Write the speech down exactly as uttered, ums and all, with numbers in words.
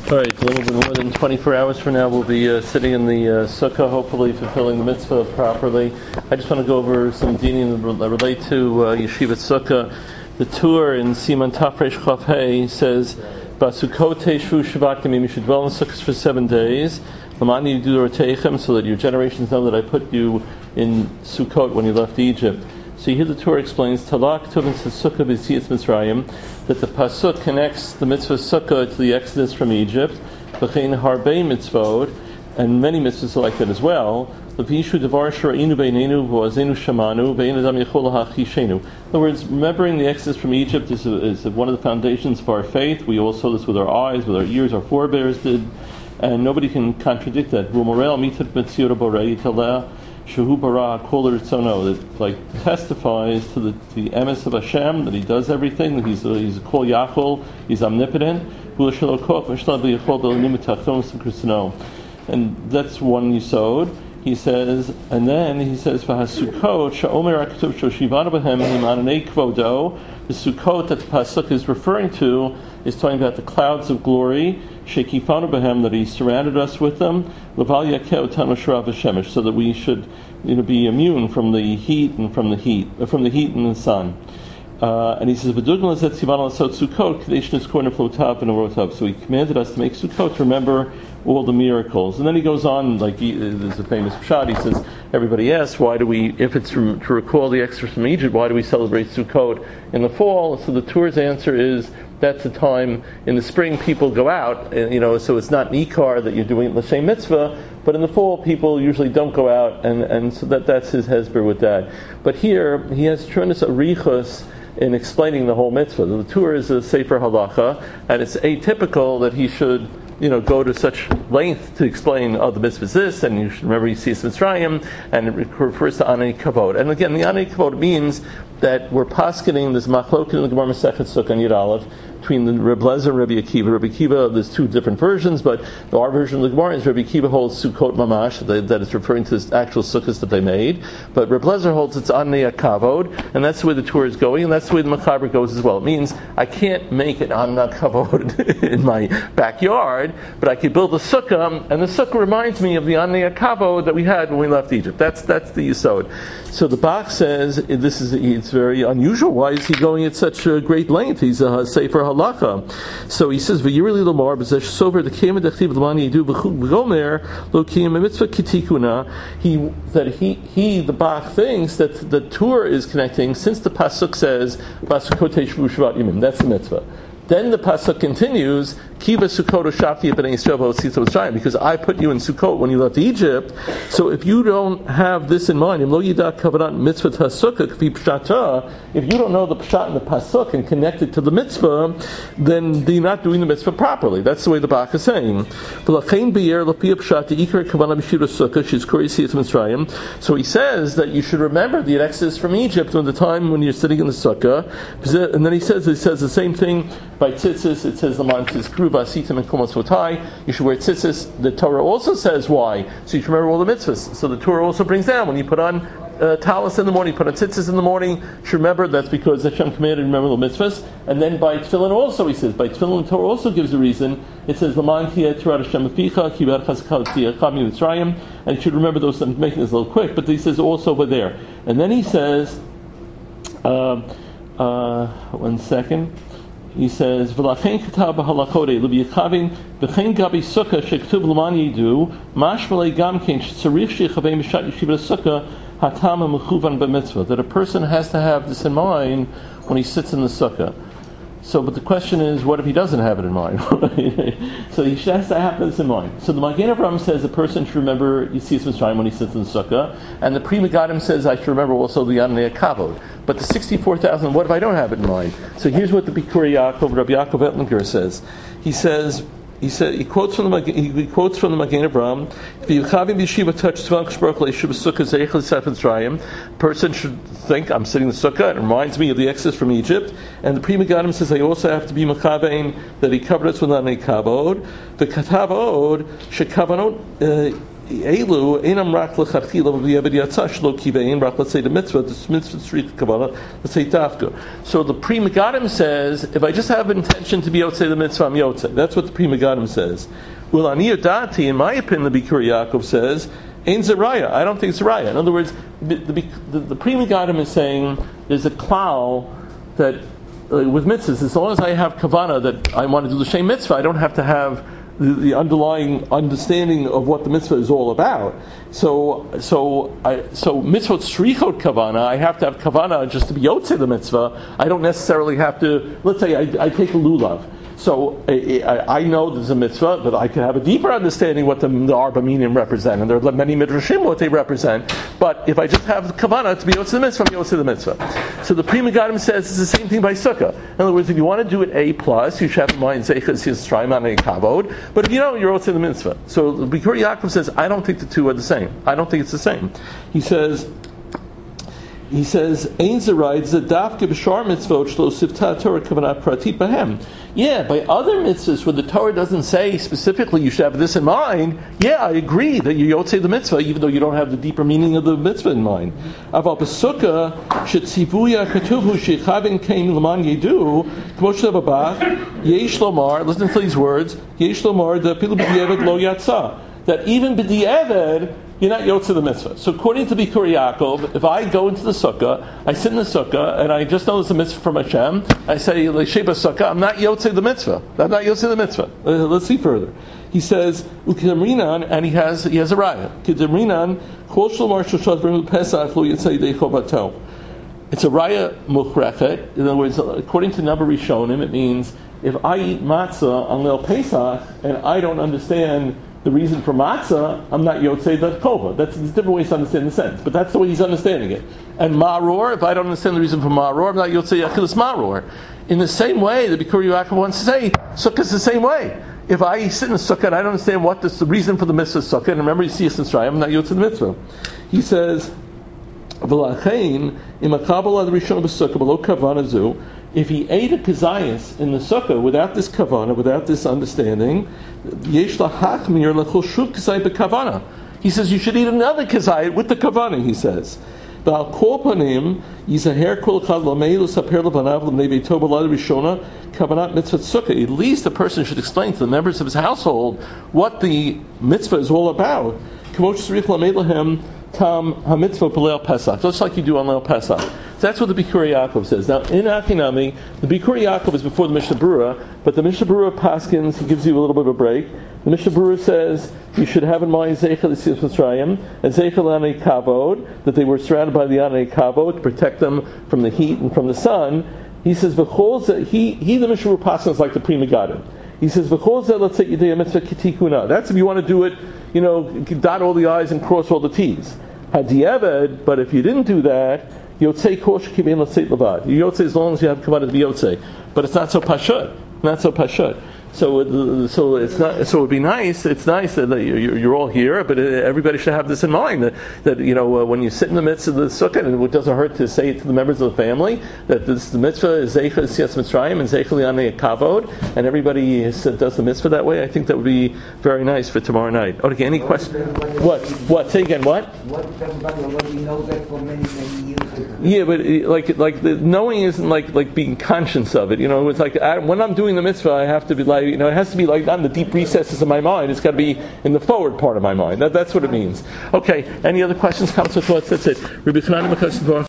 All right, a little bit more than twenty-four hours from now, we'll be uh, sitting in the uh, sukkah, hopefully fulfilling the mitzvah properly. I just want to go over some dinim that relate to uh, Yeshivat Sukkah. The tour in Siman Tafresh Chaf Hey says, "Basukot Shvu Shavatim, you should dwell in sukkahs for seven days. Lamani Yudurotechem, so that your generations know that I put you in Sukkot when you left Egypt." So here the Torah explains, Talak Tuvin Sukkah B'Yetzias Mitzrayim, that the pasuk connects the mitzvah sukkah to the exodus from Egypt, V'chein Harbei Mitzvot, and many mitzvahs are like that as well. L'vishu Devar Sharainu Beinenu V'Azenu Shamanu Ve'en Adam Yechol Hachishenu. In other words, remembering the exodus from Egypt is, a, is a, one of the foundations of our faith. We all saw this with our eyes, with our ears, our forebears did, and nobody can contradict that. V'Morel Mitzvot Mitzvot Borei Taleh Shehu bara kol ritzono, that like testifies to the, to the emes of Hashem, that He does everything, that He's a, He's a kol yachol, He's omnipotent. And that's one yisod. He says, and then he says, "V'hasukot she'omer ha'katuv shoshivanu b'hem him ananei kvodo." The Sukkot that the pasuk is referring to is talking about the clouds of glory, shekifanu b'hem, that He surrounded us with them, l'val yakeh otanu sharav v'shemesh, so that we should, you know, be immune from the heat and from the heat, uh, from the heat and the sun. Uh, and he says, "V'dugma zet sivan l'sot Sukkot kadesh nizkor neflotav v'norotav." So He commanded us to make Sukkot to remember all the miracles. And then he goes on, like he, there's a famous pshat. He says, everybody asks, why do we, if it's to, to recall the exodus from Egypt, why do we celebrate Sukkot in the fall? So the Torah's answer is, that's the time in the spring people go out, you know, so it's not nikar that you're doing the same mitzvah, but in the fall people usually don't go out, and, and so that that's his hesber with that. But here he has tremendous arichos in explaining the whole mitzvah. The Torah is a sefer halacha, and it's atypical that he should, you know, go to such length to explain, oh, the mitzvah is this, and you should remember Yetzias Mitzrayim, and it refers to Anei Kavod. And again, the Anei Kavod means that we're paskening this machlok in the Gemara Masechet Sukkah and Yud Aleph between the Reb Lezer and Rabbi Akiva. Rabbi Akiva, there's two different versions, but our version of the Gemara is Rabbi Akiva holds Sukkot Mamash, that, that it's referring to the actual sukkahs that they made, but Reb Lezer holds it's Anei Kavod, and that's the way the Torah is going, and that's the way the Machaber goes as well. It means I can't make an Anei Kavod in my backyard, but I could build a sukkah, and the sukkah reminds me of the Anei Kavod that we had when we left Egypt. That's that's the yisod. So the Bach says this is it's very unusual. Why is he going at such a great length? He's a sefer halacha. So he says, "V'yirli l'mar b'zeh sover the kiyam dechtiv l'mani yidu v'gomer lo kiyam mitzvah kitikuna." He that he he the Bach thinks that the Torah is connecting, since the pasuk says "Basukot shvu shvat yimim." That's the mitzvah. Then the pasuk continues, "Kiva Sukkot Shafti B'nei Yisrael V'Otzitzo Mitzrayim," because I put you in Sukkot when you left Egypt. So if you don't have this in mind, Im lo yidah kavanat mitzvah hasukah k'fi pshata, if you don't know the pshat in the pasuk and connect it to the mitzvah, then you're not doing the mitzvah properly. That's the way the Bach is saying. V'lachein be'yer l'pi pshat ikar kavanat b'shira sukkah shizkor Yetzias Mitzrayim. So he says that you should remember the exodus from Egypt when the time when you're sitting in the sukkah, and then he says he says the same thing. By tzitzis, it says the man says kruba sitim and kumos votai. You should wear tzitzis. The Torah also says why, so you should remember all the mitzvahs. So the Torah also brings down when you put on uh, talis in the morning, you put on tzitzis in the morning. You should remember that's because Hashem commanded to remember the mitzvahs. And then by tefillin also, he says by tefillin, the Torah also gives a reason. It says laman tiyeh Torah Hashem aficha kibar chazkal tiyeh chami mitzrayim, and you should remember those. I'm making this a little quick, but he says also over there. And then he says, uh, uh, one second. He says, "V'lachein katav b'halakode l'biyakavin v'chein gabi sukkah shektub l'man yidu mashmalei gamkein shetzarich shechavei mishat yeshiva sukkah hatam ha'mechuvan b'mitzvah." That a person has to have this in mind when he sits in the sukkah. So, but the question is, what if he doesn't have it in mind? So he has to have this in mind. So the Magen Avraham says a person should remember Yetzias Mitzrayim when he sits in the sukkah, and the Pri Megadim says I should remember also the Anei Kavod. But the sixty-four thousand, what if I don't have it in mind? So here's what the Bikur Yaakov, Rabbi Yaakov Ettlinger says. He says, He said he quotes from the he quotes from the Magen Avraham. Person should think, I'm sitting in the sukkah. It reminds me of the exodus from Egypt. And the Pri Megadim says I also have to be makavein that he covered us with Anei Kavod. The katavod shekavanot Elu enam rak lechatchila v'yeved yatzah shlo kivein rak. Let's say the mitzvah, the mitzvah tzrich kavanah. Let's say dafka. So the Pri Megadim says, if I just have intention to be yotzei the mitzvah, I'm yotzei. That's what the Pri Megadim says. Well, Aniyah Dati, in my opinion, the Bikur Yaakov says, Ein Zeraya. I don't think it's Zeraya. In other words, the, the, the, the Pri Megadim is saying there's a klal that uh, with mitzvahs, as long as I have kavanah that I want to do the same mitzvah, I don't have to have the, the underlying understanding of what the mitzvah is all about. So, so, I, so mitzvot tzrichot kavanah, I have to have kavanah just to be yotzei the mitzvah. I don't necessarily have to. Let's say I, I take a lulav. So I, I, I know there's a mitzvah, but I can have a deeper understanding what the, the Arba Minim represent, and there are many midrashim what they represent. But if I just have the kavanah to be yotzei the mitzvah, I'm yotzei the mitzvah. So the Pri Megadim says it's the same thing by sukkah. In other words, if you want to do it A plus, you should have in mind zeichas yisraim and kavod. But if you don't, you're yotzei the mitzvah. So the Bikur Yaakov says, I don't think the two are the same. I don't think it's the same. He says. He says, "Ein zerai zadafke b'shar mitzvot shlo sifta Torah kavanah pratit bahem." Yeah, by other mitzvahs where the Torah doesn't say specifically you should have this in mind. Yeah, I agree that you yotzei the mitzvah, even though you don't have the deeper meaning of the mitzvah in mind. Aval b'sukkah shetzivuya katuvu shechavin kain l'man yedu k'mo shev abach yesh lomar. Listen to these words. Yesh lomar the pilu b'diavad lo yatsa. That even b'diavad you're not yotzei the mitzvah. So according to Bikur Yaakov, if I go into the sukkah, I sit in the sukkah, and I just know it's a mitzvah from Hashem, I say, L'sheba sukkah, I'm not yotzei the mitzvah. I'm not yotzei the mitzvah. Uh, let's see further. He says, Ukidamrinan, and he has he has a raya. Ukidamrinan, kol shlomar shoshat v'rim pesach lo yitzei deicho batel. It's a raya muchrechet. In other words, according to Nabba Rishonim, it means if I eat matzah on Leil Pesach, and I don't understand the reason for matzah, I'm not yotzei the kova. That's there's different ways to understand the sense, but that's the way he's understanding it. And maror, if I don't understand the reason for maror, I'm not yotzei achilas maror. In the same way, the Bikur Yaakov wants to say sukkah is the same way. If I sit in a sukkah and I don't understand what this, the reason for the mitzvah sukkah, and remember you see us in Shrayim, I'm not yotzei the mitzvah. He says, "V'lachein imakabel ad rishon b'sukkah below kavana zu." If he ate a kazayas in the sukkah without this kavana, without this understanding, yesh lahachmir lechol shuv kazay bekavana. He says you should eat another kazayat with the kavana. He says, "Ba'al kol panim yizaher kol echad lameilu saper levanav l'mnei beito b'lad rishona kavanat mitzvah sukkah." At least a person should explain to the members of his household what the mitzvah is all about. K'mo sh'tzarich lamed lahem tam hamitzvah b'leil Pesach, just like you do on Leil Pesach. So that's what the Bikur Yaakov says. Now, in Akinami, the Bikur Yaakov is before the Mishnah Berurah, but the Mishnah Berurah paskins, he gives you a little bit of a break. The Mishnah Berurah says you should have in mind Zeichel Yisrael Mitzrayim and Zeichel Anei Kavod, that they were surrounded by the Anei Kavod to protect them from the heat and from the sun. He says, V'chol he, he, the Mishnah Berurah paskins like the Pri Megadim. He says, V'chol zeh, let's say Yidei Mitzvah Kitikuna. That's if you want to do it, you know, dot all the I's and cross all the T's. Hadiyeved, but if you didn't do that, yotzei kosh kivein l'tzeit levad. You yotzei as long as you have kavanah to be yotzei, but it's not so pashut. Not so pashut. So, so it's not. So it'd be nice. It's nice that you're all here, but everybody should have this in mind. That, that you know, when you sit in the midst of the sukkah, and it doesn't hurt to say it to the members of the family that this the mitzvah is zeichel siyas mitzrayim and zeichel yanei kavod, and everybody is, does the mitzvah that way. I think that would be very nice for tomorrow night. Okay, any questions? What? What? Say again. What? What if everybody already knows that for many many years? Yeah, but like like the knowing isn't like like being conscious of it. You know, it's like I, when I'm doing the mitzvah, I have to be like. You know, it has to be like not in the deep recesses of my mind. It's got to be in the forward part of my mind. That, that's what it means. Okay. Any other questions, comments, or thoughts? That's it.